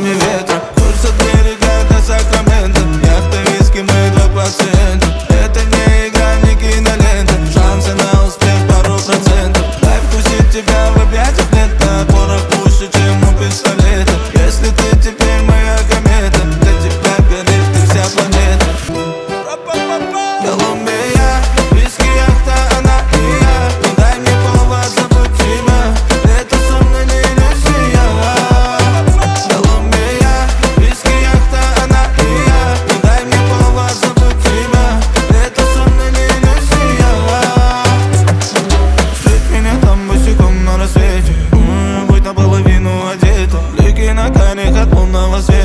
порывами ветра. Курс от берега до Сакрамента, яхта, виски, мы 2%. Это не игра, не кинолента, шансы на успех пару процентов. Дай вкусить тебя в объятиях лета, порох пуще, чем у пистолета. Если ты теперь моя комета, для тебя горит и вся планета. Колумбия, виски, яхта, она и я. Ну дай мне повод забыть тебя, это сон или иллюзия. Колумбия, виски, яхта, она и я. Ну дай мне повод забыть тебя, это сон или иллюзия. Встреть меня там босиком на рассвете, будь наполовину одета, блики на камнях от лунного света.